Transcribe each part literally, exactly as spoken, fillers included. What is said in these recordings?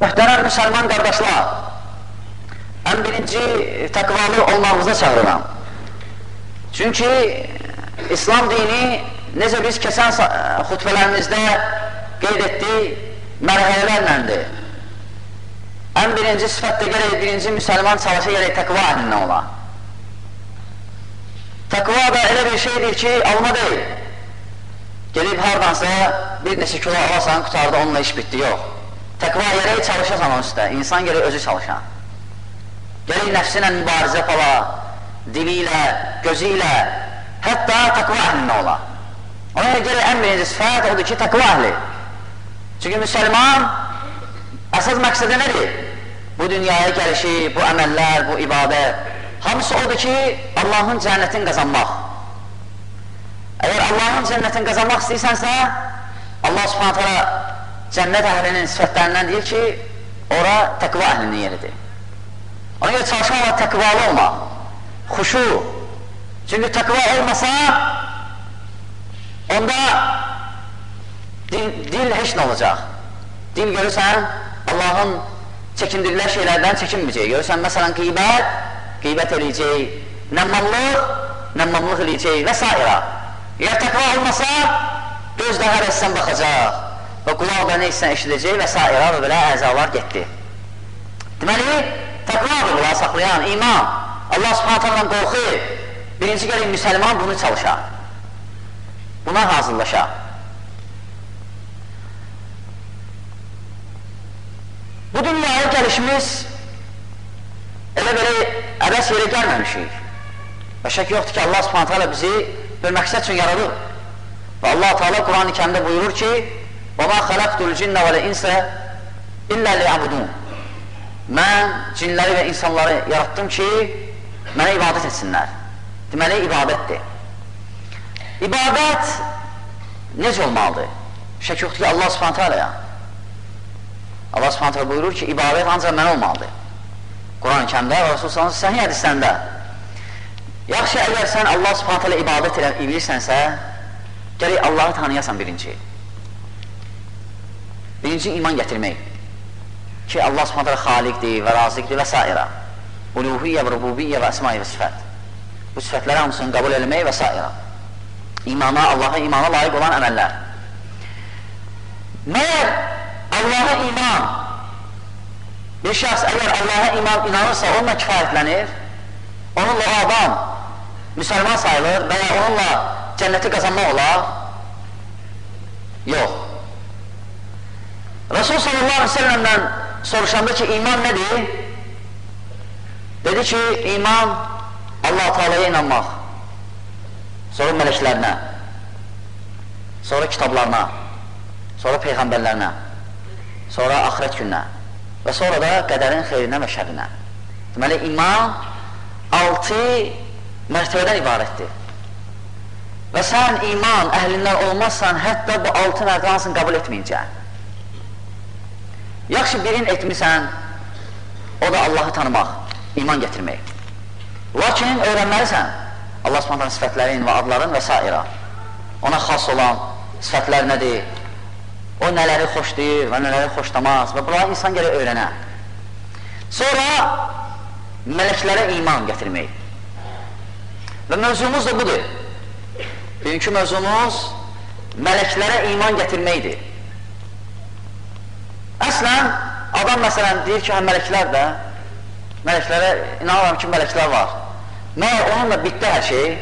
Möhtərəm müsəlman qardaşlar, ən birinci təqvalı olmağımıza çağırıram. Çünki İslam dini, necə biz keçən xutbələrimizdə qeyd etdik, mərhələlərləndir. Ən birinci sifətdə gərək birinci müsəlman çalışa gərək təqva əhlindən ola. Təqva da elə bir şeydir ki, alma deyil. Gelib haradansa bir neçə kilo alasan, qutarda onunla iş bitdi, yox. Təqva gərək çalışasan onun üstə, insan gərək özü çalışan. Gərək nəfsinə mübarizə pala, dili ilə, gözü ilə, hətta təqva əhlindən ola. Ona görə gərək ən birinci sifət odur ki, təqva əhli. Çünki müsəlman əsas məqsədə nədir? Bu dünyaya gəlişi, bu əməllər, bu ibadət, hamısı odur ki, Allahın cənnətini qazanmaq. Əgər Allahın cənnətini qazanmaq istəyirsənsə, Allah subhanət hələ cənnət əhlinin sifətlərindən deyir ki, ora təqva əhlinin yeridir. Ona görə çalışan olaraq təqvalı olmaq, xuşu. Çünki təqva olmasa, onda dil, dil heç nə olacaq. Dil görürsən, Allahın çəkindirilər şeylərdən çəkinməyəcək. Görürsən, məsələn, qeybət, qeybət eləyəcək, nəmmamlıq, nəmmamlıq eləyəcək və s. Əgər təqva olmasa, göz də hər etsən baxacaq və qulaq da nə etsən eşidəcək və s. və belə əzalar getdi. Deməli, təqvadır qulağı saxlayan, iman, Allah subhanətlə qorxu, birinci gələk müsəlman bunu çalışa, buna hazırlaşa. Bu dünyaya gəlişimiz elə belə əbəs yerə gəlməmişik. Və şək yoxdur ki, Allah subhanətlə bizi bir məqsəd üçün yaradıb. Və Allah Teala Quran-ı Kərimdə buyurur ki, وَمَا خَلَقْتُ الْجِنَّ وَالْاِنْسَ إِلَّا لِيَعْبُدُونَ Mən cinləri və insanları yarattım ki, mənə ibadət etsinlər. Deməli, ibadətdir. İbadət necə olmalıdır? Şək yoxdur ki, Allah subhanətə aləyə. Allah subhanətə buyurur ki, ibadət ancaq mənə olmalıdır. Quran-ı Kərimdə və Rasulullah səhih hədislərində. Yaxşı, əgər sən Allah subhanətə alə ibadət edirsənsə, gələk Allahı tanıyasan birinci. Birinci iman gətirmək. Ki, Allah subhanətə alə xaliqdir və razıqdir və s. Uluhiyyə və rububiyyə və əsma-i və sifət. Bu sifətləri hamısını qəbul eləmək və s. İmana, Allaha imana layiq olan əməllər. Məyər Allaha iman, bir şəxs əgər Allaha iman inanırsa, onunla kifayətlənir, onunla adam müsəlman sayılır və ya onunla cənnəti qazanmaq olar? Yox. Rasul sallallahu aleyhi ve sellem'dən soruşanda ki, iman nədir? Dedi ki, iman Allah-u Teala'ya inanmaq, sonra mələklərinə, sonra kitablarına, sonra peyğəmbərlərinə, sonra axirət gününə və sonra da qədərin xeyrinə və şərinə. Deməli, iman altı mərtəbədən ibarətdir. Və sən iman əhlindən olmazsan, hətta bu altı mərtəbənin qəbul etməyincə. Yaxşı birin etmirsən, o da Allahı tanımaq, iman gətirmək. Lakin öyrənməlisən Allah subhanətənin sifətlərin və adların və s. Ona xas olan sifətlər nədir? O nələri xoşlayır və nələri xoşlamaz və bunları insan gərək öyrənə. Sonra mələklərə iman gətirmək. Və mövzumuz da budur. Bugünkü mövzumuz mələklərə iman gətirməkdir. Əslən, adam məsələn deyir ki, hə, mələklər də, mələklərə inanıram ki, mələklər var. Məyər onunla bitdi hər şey.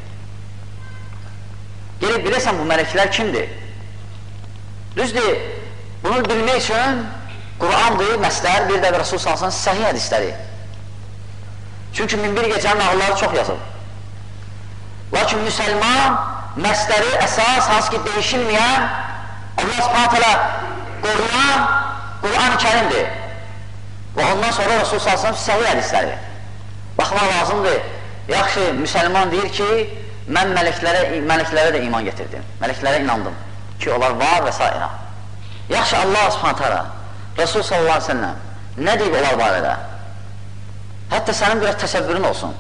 Gelib bilirsən, bu mələklər kimdir? Düzdür, bunu bilmək üçün Qurandır, məslər, bir də Rasul sallallahu əleyhi və səlləm səhih hədisləri. Çünki min bir gecənin nağılları çox yazıb. Lakin müsəlman məsləri əsas, hansı ki dəyişilməyən, Allah subhanət hələ qoruyan Quran-ı Kərimdir. Və ondan sonra Rasul sallallahu əleyhi və səlləm səhih hədisləri. Baxmaq lazımdır. Yaxşı, müsəlman deyir ki, mən mələklərə, mələklərə də iman getirdim. Mələklərə inandım ki, onlar var və s. Yaxşı, Allah subhanət hələ Rasul sallallahu əleyhi və səlləm nə deyib onlar barədə? Hətta sənin biraz təsəvvürün olsun.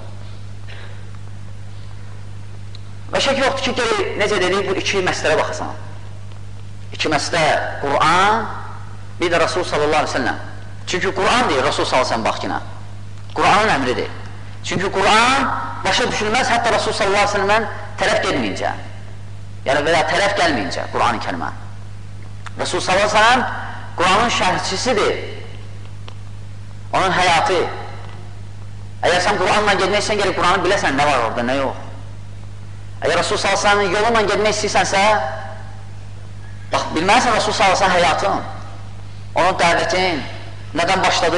Və şək yoxdur ki, gəlir, necə dedik, bu iki məslərə baxasan. İki məslə, Quran, bir də Rasul sallallahu aleyhi ve sellem. Çünki Quran deyir, Rasul sallallahu aleyhi ve sellem baxkına. Quranın əmridir. Çünki Quran başa düşülməz, hətta Rasul sallallahu aleyhi ve sellemdən tərəf gelməyincə. Yəni, və ya tərəf gəlməyincə Quran-ı kərimə. Rasul sallallahu aleyhi ve sellem Quranın şərhçisidir. Onun həyatı. Əgər sən Quranla gedməksən, gəlib Quranı biləsən, nə var orada, nə yox. Əgər Rasul sallallahu aleyhi ve sellem'in yolunla gedmək istəyirsənsə, bax, bilməlisən Rasul sallallahu aleyhi ve sellem həyatın, onun dəvətin, nədən başladı?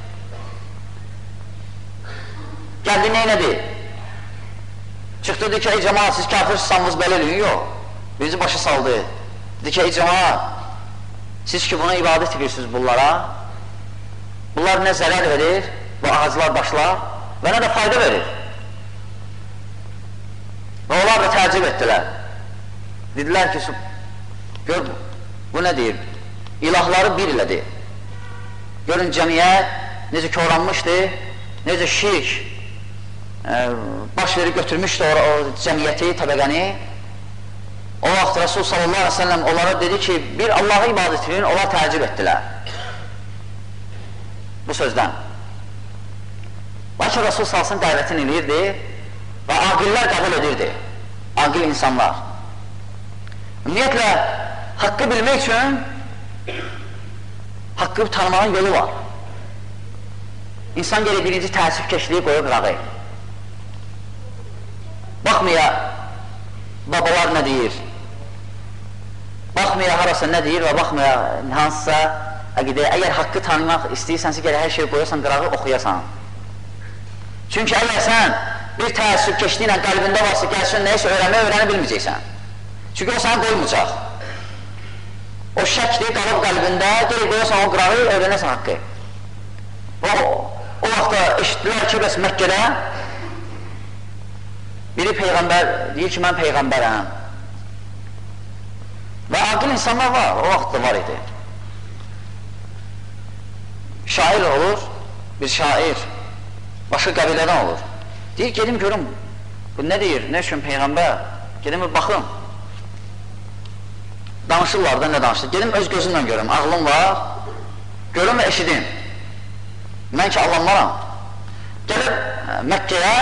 Gəldi, neynədi? Çıxdı, dedi ki, ey cəmaat, siz kafir-sistanınız belə eləyin, yox. Birinci başa saldı. Dedi ki, ey cəmaat, siz ki, buna ibadət edirsiniz bunlara, bunlar nə zərər verir, bu ağaclar, daşlar və nə də fayda verir. Və onlar da təəccüb etdilər. Dedilər ki, gör, bu nə deyir? İlahları bir ilədir. Görün, cəmiyyət necə köranmışdır, necə şirk e, baş verib götürmüşdü o, o cəmiyyəti, təbəqəni. O vaxt Rasul sallallahu aleyhi ve sellem onlara dedi ki, bir Allah'a ibadət edin, onlar təəccüb etdilər. Bu sözdən. Lakin Rasul sallallahu aleyhi ve sellem dəvətini eləyirdi və aqillər qəbul edirdi, aqil insanlar. Ümumiyyətlə, haqqı bilmək üçün haqqı tanımağın yolu var. İnsan gəlir birinci təəssüfkeşliyi qoyur qırağı. Baxmaya babalar nə deyir, baxmaya harasa nə deyir və baxmaya hansısa əqidəyə. Əgər haqqı tanımaq istəyirsənsə, gəlir hər şey qoyarsan, qırağı oxuyasan. Çünki əgər sən bir təəssüfkeşliyi ilə qəlbində varsa, gəlsin neysə öyrənmək, öyrənə bilməyəcəksən. Çünki o səni qoymayacaq. O şəkli qalıb qəlbində, gəlir qoyarsan o qırağı, öyrənəsən haqqı. O, o vaxtda eşitdilər ki, bəs Məkkədə biri Peyğəmbər deyir ki, mən Peyğəmbərəm. Və aqil insanlar var, o vaxtda var idi. Şair olur, bir şair, başqa qəbilədən olur. Deyir, gedim görüm, bu nə deyir, nə üçün Peyğəmbər? Gedim, baxım. Danışırlar da nə danışır? Gedim, öz gözümlə görüm, ağlım var, görüm və eşidim. Mən ki, allanmaram. Gəlib Məkkəyə,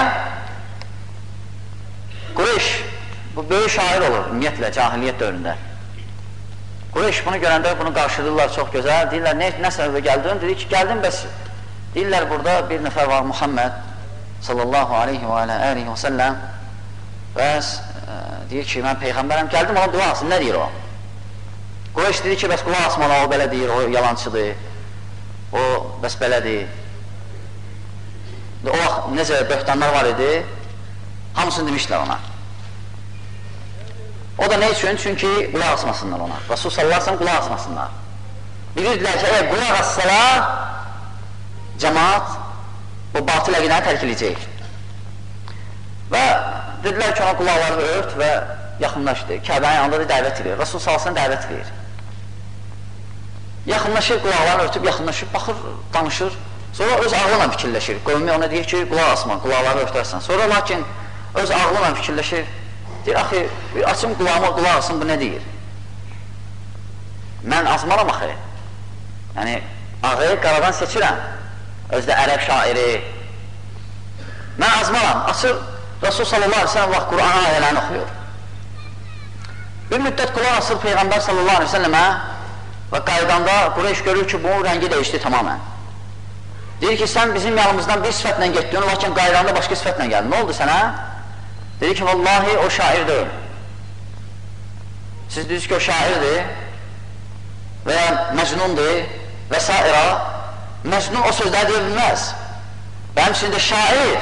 Qureyş, bu böyük şair olur, ümumiyyətlə, cahiliyyət dövründə. Qureyş bunu görəndə bunu qarşılayırlar çox gözəl, deyirlər, nə, nə səbəbə gəldin? Dedi ki, gəldim, bəs deyirlər, burada bir nəfər var, Muhammed sallallahu aleyhi və aleyhi və səlləm və e, deyir ki, mən Peyğəmbərəm, gəldim, ona dua alsın, nə deyir o? Qureyş dedi ki, bəs qulaq asmalı, o belə deyir, o yalancıdır, o bəs belədir. O vaxt necə böhtanlar var idi, hamısını demişlər ona. O da nə üçün? Çünki qulaq asmasınlar ona. Rasul sallallahu aleyhi ve sellem qulaq asmasınlar. Bilirdilər ki, əgər qulaq assalar, cəmaat o batıl əqidəni tərk edəcək. Və dedilər ki, ona qulaqları ört və yaxınlaşdı. Kəbənin yanında da dəvət edir. Rasul sallallahu aleyhi ve sellem dəvət edir. Yaxınlaşır, qulaqlarını örtüb, yaxınlaşır, baxır, danışır. Sonra öz ağlına fikirləşir. Qövmi ona deyir ki, qulaq asma, qulaqları örtərsən. Sonra lakin öz ağlına fikirləşir. Deyir, axı, açım qulağıma, qulaq asın, bu nə deyir? Mən azmaram axı. Yəni, ağı qaradan seçirəm. Özdə ərəb şairi. Mən azmaram. Açır, Rasul sallallahu aleyhi ve sellem vaxt Qur'an ayələrini oxuyur. Bir müddət qulaq asır Peyğəmbər sallallahu aleyhi ve sellemə və qaydanda Qureyş görür ki, bunun rəngi dəyişdi tamamən. Deyir ki, sən bizim yanımızdan bir sifətlə getdin, lakin qaydanda başqa sifətlə gəldin. Nə oldu sənə? Dedi ki, vallahi o şairdir. Siz deyirsiniz ki, o şairdir və ya məcnundur və s. Məcnun o sözləri deyə bilməz. Və həmçində şair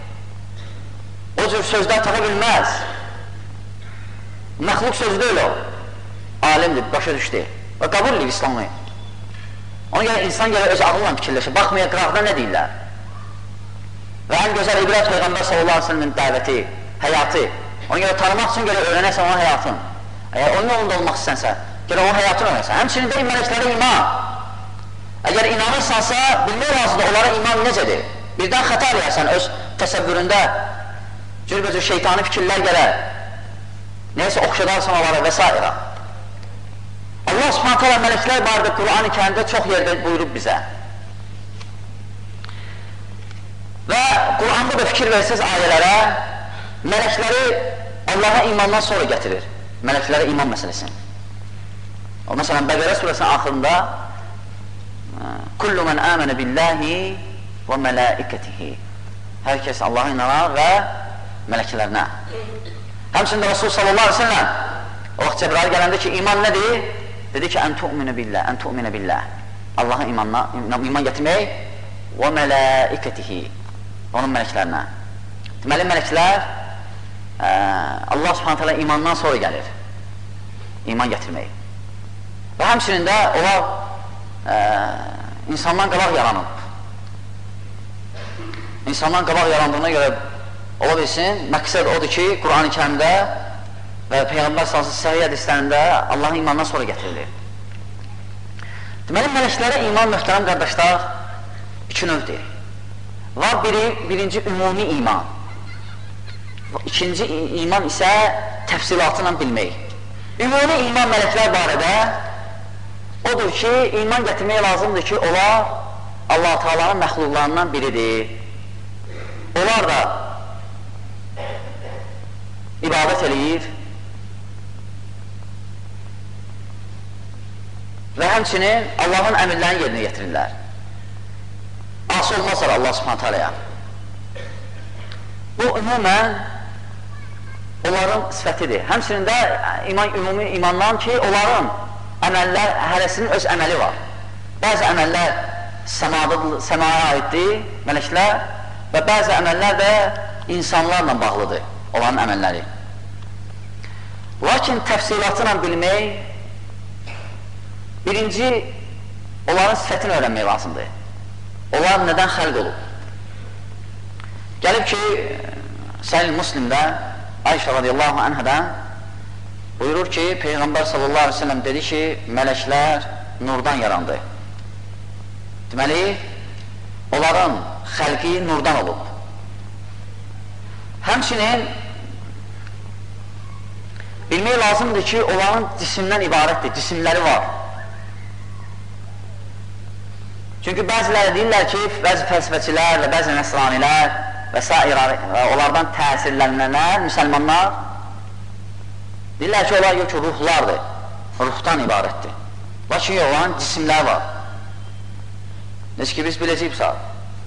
o cür sözlər tapa bilməz. Məxluq sözü deyil o. Alimdir, başa düşdü və qəbul edir İslamı. Ona görə insan gəlir öz ağılla fikirləşir, baxmaya qıraqda nə deyirlər. Və ən gözəl ibrət Peyğəmbər sallallahu aleyhi ve sellemin dəvəti, həyatı. Ona görə tanımaq üçün gəlir öyrənəsən onun həyatın. Əgər onun yolunda olmaq istənsə, gəlir onun həyatını öyrənəsən. Həmçinin də mələklərə iman. Əgər inanırsansa, bilmək lazımdır, onlara iman necədir? Birdən xəta eləyərsən öz təsəvvüründə, cürbəcür şeytani fikirlər gələr, neysə oxşadarsan onlara və s. Allah subhanət hələ mələklər barədə Qur'an-ı Kərimdə çox yerdə buyurub bizə. Quranda da fikir versiniz ayələrə, mələkləri Allaha imandan sonra gətirir. Mələklərə iman məsələsini. O, məsələn, Bəqərə surəsinin axırında Kullu mən əmənə billahi və mələikətihi. Hər kəs Allaha inanar və mələklərinə. Həmçində Rasul sallallahu aleyhi ve sellem o vaxt Cəbrail gələndə ki, iman nədir? Dedi ki, ən tu'minə billah, ən tu'minə billah. Allaha iman gətirmək və mələikətihi, onun mələklərinə. Deməli, mələklər Allah subhanət hələ imandan sonra gəlir, iman gətirmək. Və həmçinin də onlar ə, insandan qabaq yaranıb. İnsandan qabaq yarandığına görə ola bilsin, məqsəd odur ki, Quran-ı Kərimdə və Peyğəmbər sallallahu səhiyyə hədislərində Allahın imandan sonra gətirilir. Deməli, mələklərə iman, möhtərəm qardaşlar, iki növdir. Var biri, birinci ümumi iman. İkinci iman isə təfsilatla bilmək. Ümumi iman mələklər barədə odur ki, iman gətirmək lazımdır ki, onlar Allah-u Teala'nın məxluqlarından biridir. Onlar da ibadət eləyir və həmçinin Allahın əmirlərini yerinə getirirlər. Asi olmazlar Allah subhanət hələyə. Bu, ümumən onların sifətidir. Həmçinin də iman, ümumi imandan ki, onların əməllər, hərəsinin öz əməli var. Bəzi əməllər səmaya aiddir, mələklər, və bəzi əməllər də insanlarla bağlıdır, onların əməlləri. Lakin təfsilatla bilmək, birinci, onların sifətini öyrənmək lazımdır. Onlar nədən xəlq olub? Gəlib ki, Səhih Müslimdə Ayşə radiyallahu anhadan buyurur ki, Peyğəmbər sallallahu aleyhi ve sellem dedi ki, mələklər nurdan yarandı. Deməli, onların xəlqi nurdan olub. Həmçinin bilmək lazımdır ki, onların cisimdən ibarətdir, cisimləri var. Çünki bəziləri deyirlər ki, bəzi fəlsəfəçilər və bəzi nəsranilər və s. onlardan təsirlənənlər, müsəlmanlar deyirlər ki, onlar yox ki, ruhlardır, ruhdan ibarətdir. Lakin yox, onların cisimlər var. Necə ki, biz biləcəyik saat.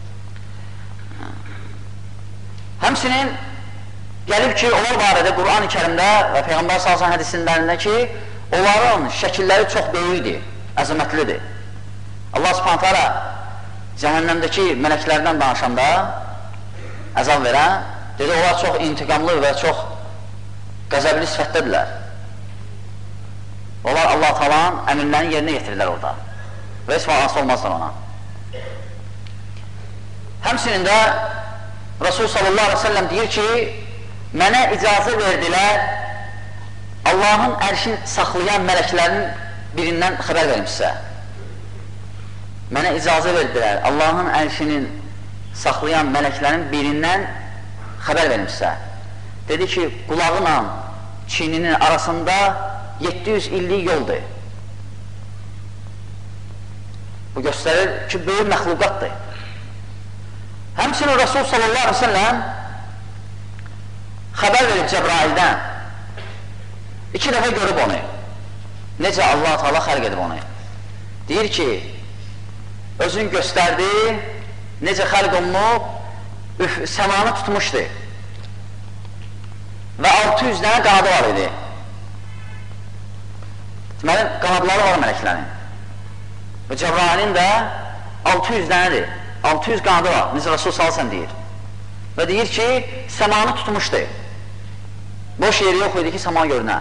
Həmçinin gəlib ki, onlar barədə Quran-ı Kərimdə və Peyğəmbər sallallahu əleyhi hədislərində ki, onların şəkilləri çox böyükdir, əzəmətlidir. Allah subhanət hələ cəhənnəmdəki mələklərdən danışanda əzab verən, dedi, onlar çox intiqamlı və çox qəzəbli sifətdədirlər. Onlar Allah-u Teala'nın əmrlərini yerinə getirirlər orada və heç vaxt olmazlar ona. Həmçinin də Rasul sallallahu aleyhi ve sellem deyir ki, mənə icazə verdilər Allahın ərşin saxlayan mələklərin birindən xəbər verim sizə. Mənə icazə verdilər Allahın ərşinin saxlayan mələklərin birindən xəbər verim sizə. Dedi ki, qulağıyla çiyninin arasında yeddi yüz illik yoldur. Bu göstərir ki, böyük məxluqatdır. Həmçinin Rasul sallallahu aleyhi ve sellem xəbər verib Cəbraildən. İki dəfə görüb onu. Necə Allah-u Teala xəlq edib onu. Deyir ki, özün göstərdi, necə xəlq olunub, səmanı tutmuşdu. Və altı yüz dənə qanadı var idi. Deməli, qanadları var mələklərin. Və Cəbrailin də altı yüz dənədir. altı yüz qanadı var, necə Rasul salsan deyir. Və deyir ki, səmanı tutmuşdu. Boş yeri yox idi ki, səma görünə.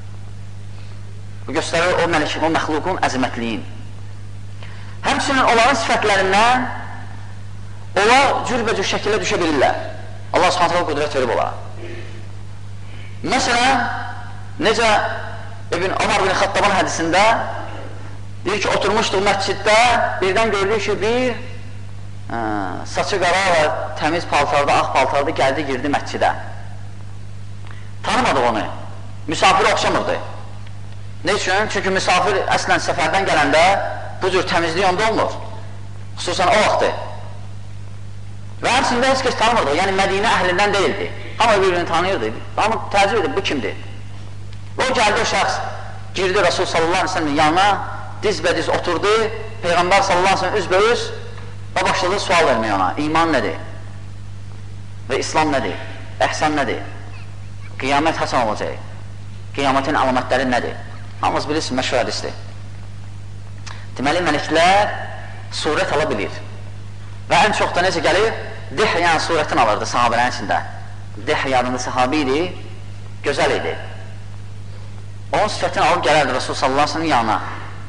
Bu göstərir o, mələk, o məxluqun əzəmətliyin. Həmçinin onların sifətlərindən onlar cürbəcür şəkildə düşə bilirlər. Allah subhanətlə qüdrət verib olar. Məsələn, necə İbn Ömər bin Xattabın hədisində deyir ki, oturmuşduq məsciddə, birdən gördük ki, bir ə, saçı qara və təmiz paltarda, ağ paltarda gəldi, girdi məscidə. Tanımadıq onu, misafir oxşamırdı. Ne üçün? Çünki misafir əslən səfərdən gələndə bu cür təmizlik onda olmur. Xüsusən o vaxtı. Və həmçində heç kəs tanımırdı, yəni Mədinə əhlindən deyildi. Amma bir-birini tanıyırdı. Amma təəccüb edib, bu kimdir? O gəldi, o şəxs girdi Rasul sallallahu aleyhi ve sellem'in yanına, diz-bədiz oturdu, Peyğəmbər sallallahu aleyhi ve sellem üzbəüz və başladı sual verməyə ona. İman nədir? Və İslam nədir? Əhsan nədir? Qiyamət haçan olacaq? Qiyamətin əlamətləri nədir? Hamımız bilirsiniz, məşhur hədisdir. Deməli, mələklər surət ala bilir. Və ən çox da necə gəlir? Dihyan surətini alırdı sahabələrin içində. Dihyan adında sahabi idi, gözəl idi. Onun sifətini alıb gələrdi Rasul sallallahu aleyhi ve sellem'in yanına.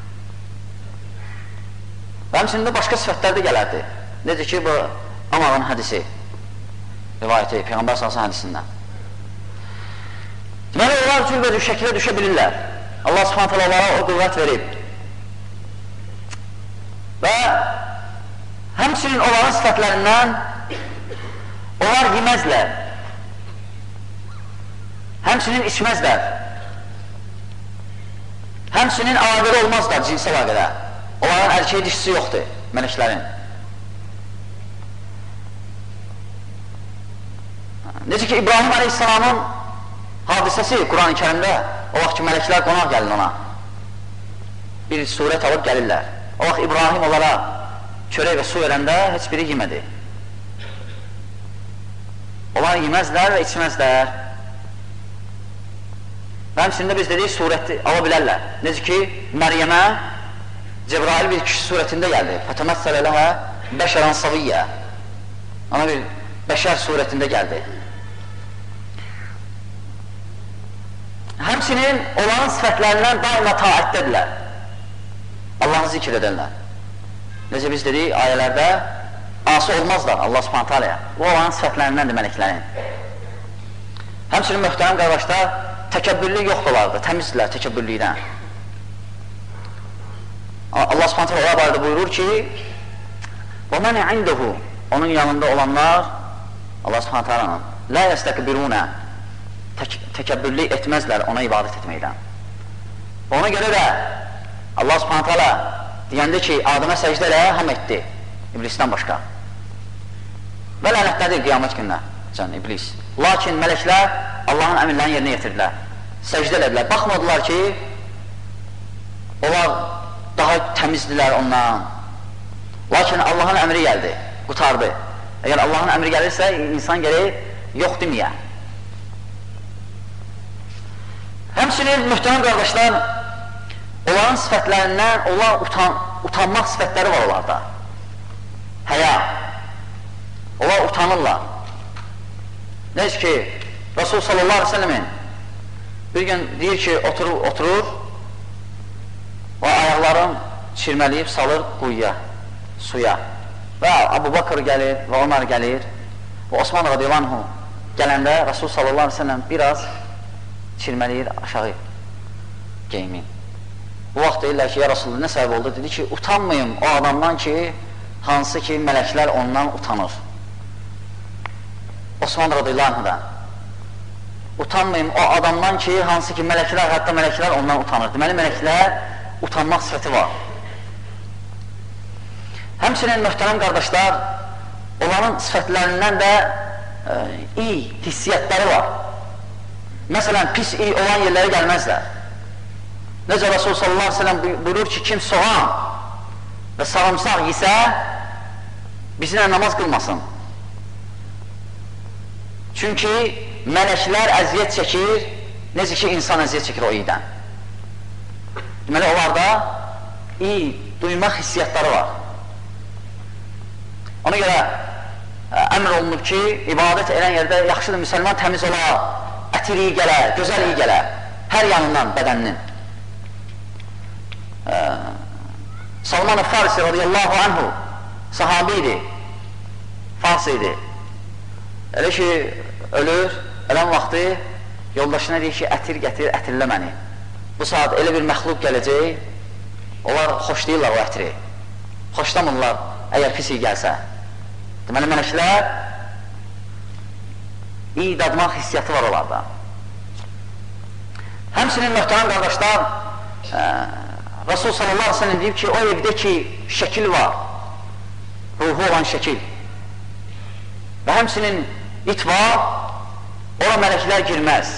Və həmçində başqa sifətlər də gələrdi. Necə ki, bu Amarın hədisi, rivayəti, Peyğəmbər sallallahu aleyhi ve sellem hədisindən. Deməli, onlar cürbəcür şəkilə düşə bilirlər. Allah subhanət hələ onlara o qüvvət verib. Və həmçinin onların sifətlərindən onlar yeməzlər. Həmçinin içməzlər. Həmçinin əlaqədə olmazlar cinsi əlaqədə. Onların erkeği dişisi yoxdur, mələklərin. Necə ki, İbrahim Aleyhisselamın hadisəsi Quran-ı Kərimdə, o vaxt ki, mələklər qonaq gəlir ona. Bir surət alıb gəlirlər. O vaxt İbrahim onlara çörək və su verəndə heç biri yemədi. Onlar yeməzlər və içməzlər. Və həmçində biz dedik, surəti ala bilərlər. Necə ki, Məryəmə Cebrail bir kişi surətində gəldi. Fətəməssəl ələhə bəşərən saviyyə. Ona bir bəşər surətində gəldi. Həmçinin onların sifətlərindən daima taətdədirlər. Allah'ı zikr edənlər. Necə biz dedik, ayələrdə asi olmazlar Allah subhanət hələyə. Bu onların sifətlərindəndir mələklərin. Həmçinin möhtərəm qardaşlar, təkəbbürlük yoxdurlardı, təmizdirlər təkəbbürlükdən. Allah subhanət hələ barədə buyurur ki, وَمَنِ عِنْدَهُ onun yanında olanlar, Allah subhanət hələnin, لَا يَسْتَكْبِرُونَ təkəbbürlük etməzlər ona ibadət etməkdən. Ona görə də Allah subhanət hələ deyəndə ki, Adəmə səcdə elə ham etdi, iblisdən başqa. Və lənətlədir qiyamət günlə, can iblis. Lakin mələklər Allahın əmirlərini yerinə yetirdilər, səcdə elədilər. Baxmadılar ki, onlar daha təmizdirlər ondan. Lakin Allahın əmri gəldi, qutardı. Əgər Allahın əmri gəlirsə, insan gəlir, yox deməyə. Həmçinin, mühtərəm qardaşlar, onların sifətlərindən, onlar utan, utanmaq sifətləri var onlarda. Həya. Onlar utanırlar. Necə ki, Rasul sallallahu aleyhi ve sellemin bir gün deyir ki, oturur, oturur və ayaqlarım çirməliyib salır quyuya, suya. Və Abu Bakır gəlir və Ömər gəlir və Osman radiyallahu anhu gələndə Rasul sallallahu aleyhi ve sellem biraz çirməliyir aşağı geyimin. Bu vaxt deyirlər ki, ya Rasulullah nə səbəb oldu? Dedi ki, utanmayın o adamdan ki, hansı ki mələklər ondan utanır. Osman radiyallahu anhudan. Utanmayın o adamdan ki, hansı ki mələklər, hətta mələklər ondan utanır. Deməli, mələklər utanmaq sifəti var. Həmçinin möhtərəm qardaşlar, onların sifətlərindən də e, iyi hissiyyətləri var. Məsələn, pis iyi olan yerlərə gəlməzlər. Necə Rasul sallallahu aleyhi ve sellem buyurur ki, kim soğan və sarımsaq yesə, bizimlə namaz qılmasın. Çünki mələklər əziyyət çəkir, necə ki, insan əziyyət çəkir o iyidən. Deməli, onlarda iyi, duymaq hissiyyatları var. Ona görə əmr olunur ki, ibadət edən yerdə yaxşıdır, müsəlman təmiz olar, ətir iyi gələr, gözəl iyi gələr, hər yanından bədəninin. Salman-ı Farisi radiyallahu anhu sahabi idi, Fars idi. Elə ki, ölür, ölən vaxtı yoldaşına deyir ki, ətir gətir, ətirlə məni. Bu saat elə bir məxluq gələcək, onlar xoşlayırlar o ətiri. Xoşlamırlar, əgər pis iyi gəlsə. Deməli, mələklər iyi dadmaq hissiyyatı var onlarda. Həmçinin möhtərəm qardaşlar, ə, Rasul sallallahu aleyhi ve sellem deyib ki, o evdə ki, şəkil var, ruhu olan şəkil. Və həmsinin it var, ora mələklər girməz.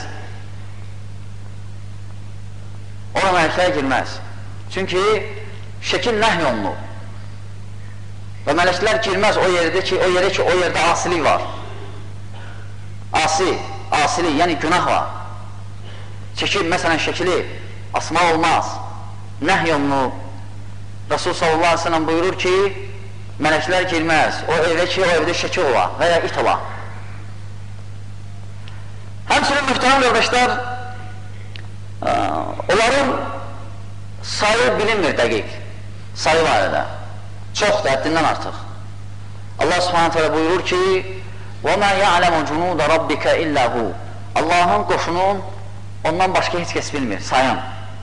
Ora mələklər girməz. Çünki şəkil nəhy olunur. Və mələklər girməz o yerdə ki, o yerə ki, o yerdə asilik var. Asi, asilik, yəni günah var. Şəkil, məsələn, şəkili asmaq olmaz. Nəhy olunur. Rasul sallallahu aleyhi ve sellem buyurur ki, mələklər girməz. O evdə ki, o evdə şəkil ola və ya it ola. Həmçinin mühtərəm qardaşlar, onların sayı bilinmir dəqiq. Sayı var edə. Çoxdur, həddindən artıq. Allah subhanətə alə buyurur ki, وَمَا يَعْلَمُ جُنُودَ رَبِّكَ إِلَّا هُ Allahın qoşunu ondan başqa heç kəs bilmir, sayın.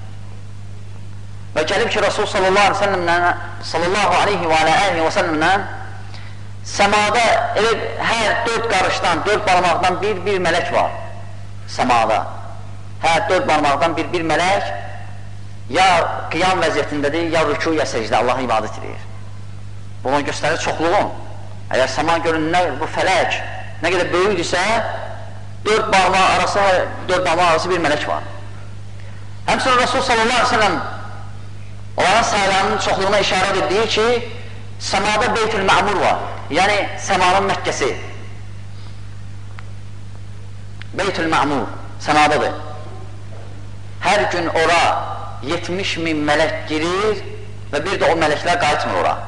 Və gəlib ki, Rasul sallallahu aleyhi ve sellemlə sallallahu aleyhi və aleyhi və sellemlə səmada elə hər dörd qarışdan, dörd barmaqdan bir, bir mələk var səmada. Hər dörd barmaqdan bir, bir mələk ya qiyam vəziyyətindədir, ya rüku, ya səcdə, Allah'a ibadət edir. Bunu göstərir çoxluğun. Əgər səma görününə bu fələk nə qədər böyükdürsə, dörd barmaq arası, dörd barmaq arası bir mələk var. Həmçinin Rasul sallallahu aleyhi ve sellem onların sayılarının çoxluğuna işarət etdiyi ki, səmada Beytül Mə'mur var, yəni səmanın Məkkəsi. Beytül Mə'mur səmadadır. Hər gün ora yetmiş min mələk girir və bir də o mələklər qayıtmır ora.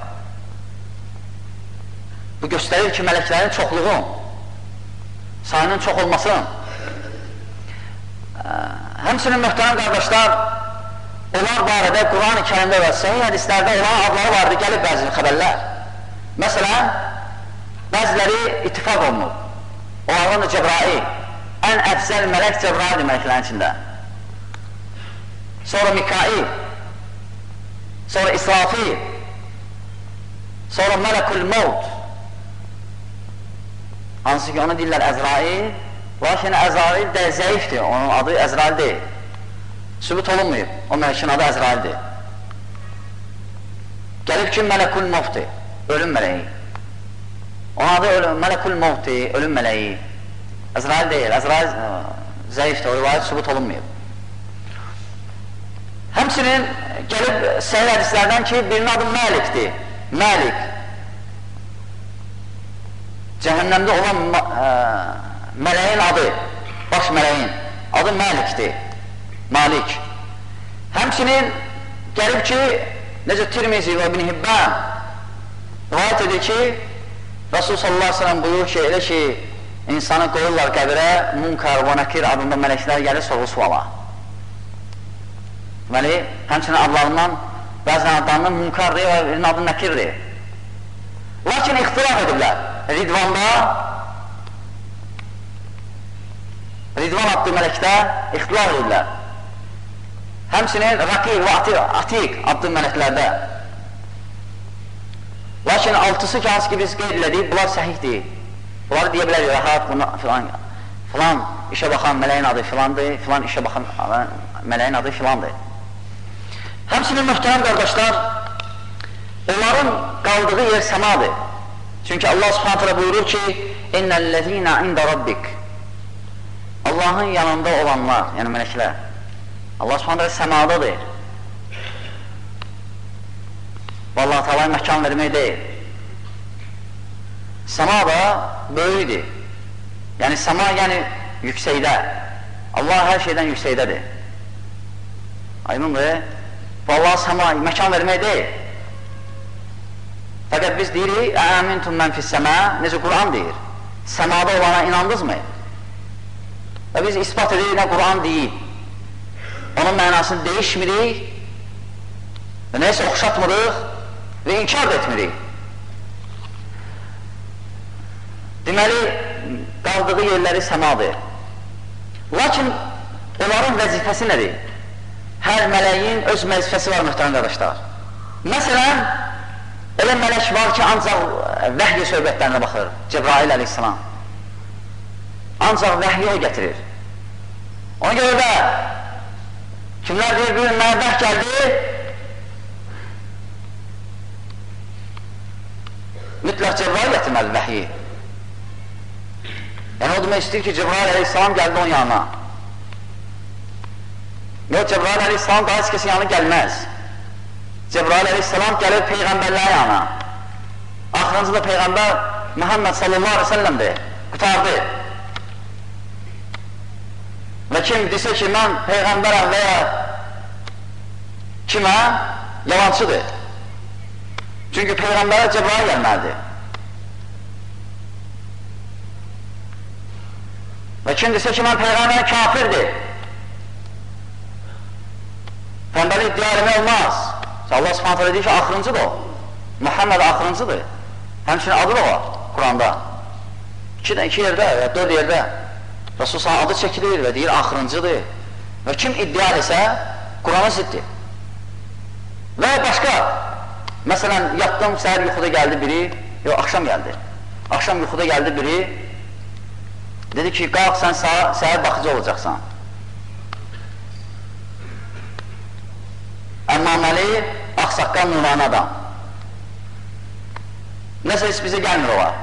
Bu göstərir ki, mələklərin çoxluğu, sayının çox olmasın. Həmçinin mühtərəm qardaşlar, onlar barədə Quran-ı Kərimdə və səhih hədislərdə olan adları vardır, gəlib bəzi xəbərlər. Məsələn, bəziləri ittifaq olunur. Onlardan da Cəbrail, ən əfzəl mələk Cəbraildir mələklərin içində. Sonra Mikail, sonra İsrafil, sonra Mələkul Mevt. Hansı ki, onu deyirlər Əzrail, lakin Əzrail də zəifdir, onun adı Əzrail deyil. Sübut olunmuyub, o mələkin adı Əzraildir. Gəlib ki, Mələkul Mevtdir, ölüm mələyi. Onun adı Mələkul Mevtdir, ölüm mələyi. Əzrail deyil, Əzrail zəifdir, o rivayət sübut olunmuyub. Həmçinin gəlib səhih hədislərdən ki, birinin adı Məlikdir, Məlik. Cəhənnəmdə olan mələyin adı, baş mələyin adı Məlikdir, Malik. Həmçinin gəlib ki, necə Tirmizi və İbn Hibban rivayət edir ki, Rasul sallallahu aleyhi ve sellem buyurur ki, elə ki, insanı qoyurlar qəbirə, Munkar və Nakir adında mələklər gəlir sorğu suala. Deməli, həmçinin adlarından bəzən adlarından Munkardır və birinin adı Nakirdir. Lakin ixtilaf ediblər. Ridvanda, Ridvan adlı mələkdə ixtilaf ediblər. Həmçinin Raqib və Atiq adlı mələklərdə. Lakin altısı ki, hansı ki biz qeyd elədik, bunlar səhihdir. Bunları deyə bilərik, rahat, bunu filan, filan işə baxan mələyin adı filandır, filan işə baxan mələyin adı filandır. Həmçinin mühtərəm qardaşlar, onların qaldığı yer səmadır. Çünki Allah subhanət hələ buyurur ki, İnnəl-ləzīnə ində rabbik. Allahın yanında olanlar, yəni mələklər. Allah subhanət hələ səmadadır. Və Allah-u Teala məkan vermək deyil. Səma da böyüdür. Yəni səma yəni yüksəkdə. Allah hər şeydən yüksəkdədir. Aydındır. Və Allah səma məkan vermək deyil. Fəqət biz deyirik, əmintum mən fissəmə, necə Quran deyir. Səmada olana inandınızmı? Və biz ispat edirik, nə Quran deyil. Onun mənasını dəyişmirik və neysə oxşatmırıq və inkar da etmirik. Deməli, qaldığı yerləri səmadır. Lakin onların vəzifəsi nədir? Hər mələyin öz vəzifəsi var, mühtərəm qardaşlar. Məsələn, elə mələk var ki, ancaq vəhyi söhbətlərinə baxır, Cəbrail əleyhissalam. Ancaq vəhyi o gətirir. Ona görə də kimlər deyir, bir mənə vəh gəldi, mütləq Cəbrail gətirməli vəhyi. Yəni, o demək istəyir ki, Cebrail əleyhissalam gəldi onun yanına. Yox, Cebrail əleyhissalam daha heç kəsin yanına gəlməz. Cebrail əleyhissalam gəlir Peyğəmbərlərin yanına. Axırıncı da Peyğəmbər Muhammed sallallahu aleyhi ve sellemdir, qutardı. Və kim desə ki, mən Peyğəmbərəm və ya kimə, yalancıdır. Çünki Peyğəmbərə Cebrail gəlməlidir. Və kim desə ki, mən Peyğəmbərə kafirdir. Peyğəmbəri iddia eləmək olmaz. Allah subhanət hələ deyir ki, axırıncıdır o. Muhammed axırıncıdır. Həmçinin adı da var Quranda. İkidən iki yerdə və dörd yerdə Rasul sana adı çəkilir və deyir axırıncıdır. Və kim iddia edirsə, Qurana ziddir. Və başqa, məsələn, yatdım, səhər yuxuda gəldi biri, yox, axşam gəldi. Axşam yuxuda gəldi biri, dedi ki, qalq, sən səhər baxıcı olacaqsan. Əmmaməli, axsaqqal, nurani adam. Nəsə heç bizə gəlmir olar.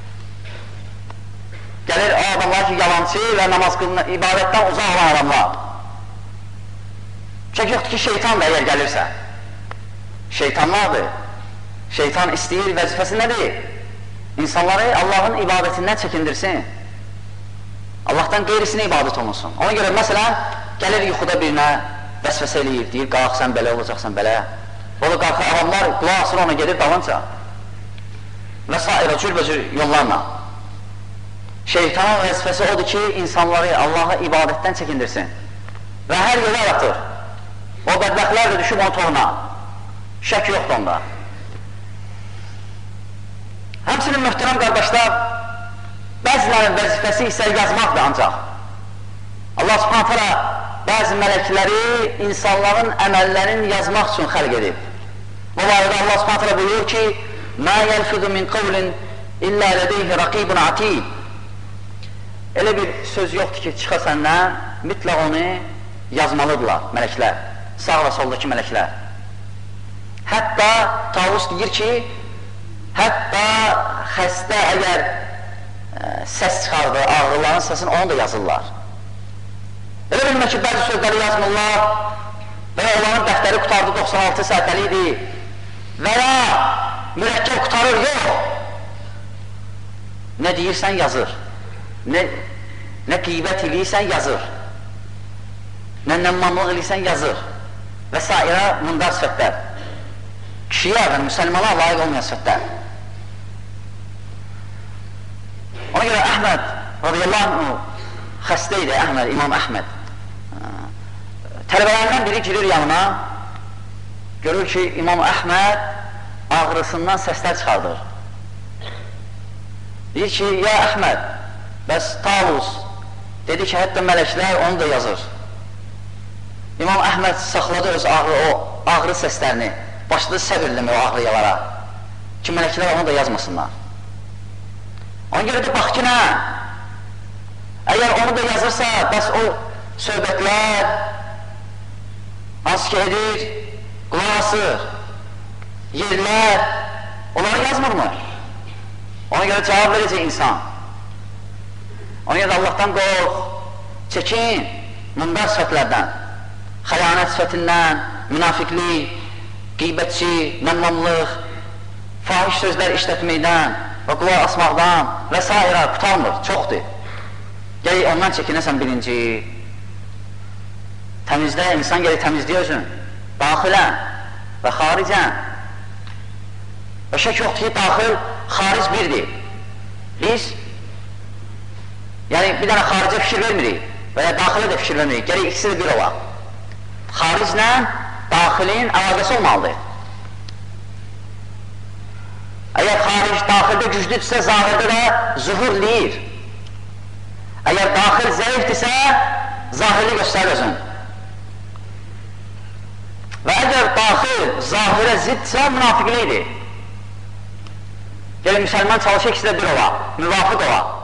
Gəlir adamlar ki, yalancı və namaz qılına, ibadətdən uzaq olan adamlar. Şək yoxdur ki, şeytan da əgər gəlirsə. Şeytanlardır. Şeytan istəyir, vəzifəsi nədir? İnsanları Allahın ibadətindən çəkindirsin. Allahdan qeyrisinə ibadət olunsun. Ona görə, məsələn, gəlir yuxuda birinə vəsvəsə eləyir, deyir, qalq, sən belə olacaqsan, belə. O da qalxır, adamlar qulaq asır, ona gedir dalınca. Və s. cürbəcür yollarla. Şeytanın vəzifəsi odur ki, insanları Allaha ibadətdən çəkindirsin. Və hər yola aratır. O bədbəxtlər də düşüb onu toruna. Şək yoxdur onda. Həmçinin möhtərəm qardaşlar, bəzilərin vəzifəsi isə yazmaqdır ancaq. Allah subhanət hələ bəzi mələkləri insanların əməllərini yazmaq üçün xəlq edib. Bu barədə Allah subhanət hələ buyurur ki, مَا يَلْفِذُ مِنْ قَوْلٍ إِلَّا لَدَيْهِ رَقِيبٌ عَتِيدٌ. Elə bir söz yoxdur ki, çıxa səndən, mütləq onu yazmalıdırlar mələklər, sağ və soldakı mələklər. Hətta Tavus deyir ki, hətta xəstə əgər ə, səs çıxardı, ağrıların səsini onu da yazırlar. Elə bilmə ki, bəzi sözləri yazmırlar və ya olanın dəftəri qutardı doxsan altı səhifəlidir və ya mürəkkəb qutarır, yox. Nə deyirsən, yazır. Nə, nə qeybət eləyirsən, yazır. Nə nəmmanlıq eləyirsən, yazır. Və s. mundar sifətlər. Kişiyə və müsəlmana layiq olmayan sifətlər. Ona görə Əhməd radiyallahu anh xəstə idi, Əhməd, İmam Əhməd. Tələbələrindən biri girir yanına, görür ki, İmam Əhməd ağrısından səslər çıxardır. Deyir ki, ya Əhməd, bəs Tavus dedi ki, hətta mələklər onu da yazır. İmam Əhməd saxladı öz ağrı, o ağrı səslərini, başladı səbirləmə o ağrıyalara ki, mələklər onu da yazmasınlar. Ona görə də bax ki, nə? Əgər onu da yazırsa, bəs o söhbətlər hansı ki edir, qulaq asır, yerlər, onları yazmırmı? Ona görə cavab verəcək insan. Ona görə Allahdan qorx, çəkin, mundar sifətlərdən, xəyanət sifətindən, münafiqlik, qeybətçi, məmmamlıq, fahiş sözlər işlətməkdən və qulaq asmaqdan və s. qutarmır, çoxdur. Gəl ondan çəkinəsən birinci. Təmizlə, insan gəlir təmizliyə özün, daxilən və xaricən. Və şək yoxdur ki, daxil, xaric birdir. Biz, yəni bir dənə xaricə fikir vermirik və ya daxilə də fikir vermirik, gəlir ikisi də bir olar. Xariclə daxilin əlaqəsi olmalıdır. Əgər xaric daxildə güclüdürsə, zahirdə də zuhurləyir. Əgər daxil zəifdirsə, zahirli göstərir özün. Və əgər daxil zahirə ziddirsə, münafiqlidir. Gəlin, müsəlman çalışır ikisi də bir ola, müvafiq ola.